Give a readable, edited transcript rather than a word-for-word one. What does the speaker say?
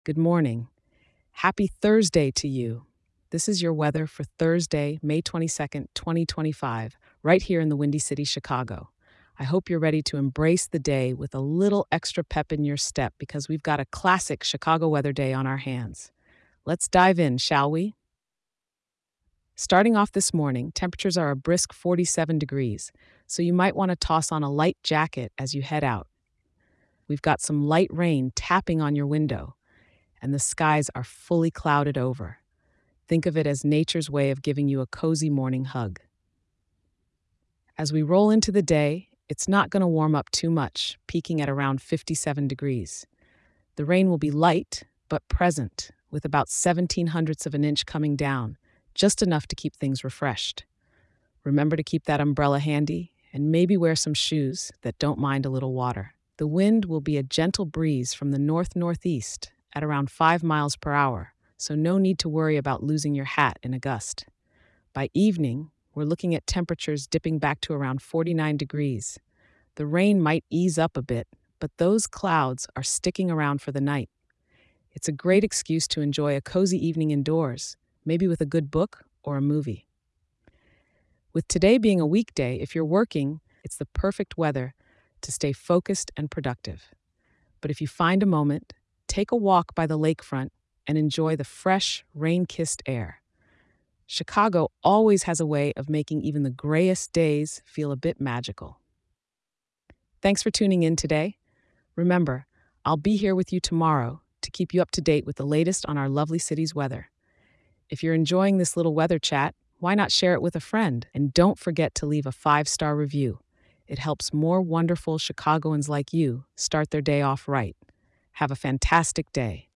Good morning. Happy Thursday to you. This is your weather for Thursday, May 22nd, 2025, right here in the Windy City, Chicago. I hope you're ready to embrace the day with a little extra pep in your step because we've got a classic Chicago weather day on our hands. Let's dive in, shall we? Starting off this morning, temperatures are a brisk 47 degrees, so you might want to toss on a light jacket as you head out. We've got some light rain tapping on your window, and the skies are fully clouded over. Think of it as nature's way of giving you a cozy morning hug. As we roll into the day, it's not going to warm up too much, peaking at around 57 degrees. The rain will be light, but present, with about 17 hundredths of an inch coming down, just enough to keep things refreshed. Remember to keep that umbrella handy and maybe wear some shoes that don't mind a little water. The wind will be a gentle breeze from the north-northeast at around 5 miles per hour, so no need to worry about losing your hat in a gust. By evening, we're looking at temperatures dipping back to around 49 degrees. The rain might ease up a bit, but those clouds are sticking around for the night. It's a great excuse to enjoy a cozy evening indoors, maybe with a good book or a movie. With today being a weekday, if you're working, it's the perfect weather to stay focused and productive. But if you find a moment, take a walk by the lakefront and enjoy the fresh, rain-kissed air. Chicago always has a way of making even the grayest days feel a bit magical. Thanks for tuning in today. Remember, I'll be here with you tomorrow to keep you up to date with the latest on our lovely city's weather. If you're enjoying this little weather chat, why not share it with a friend? And don't forget to leave a 5-star review. It helps more wonderful Chicagoans like you start their day off right. Have a fantastic day.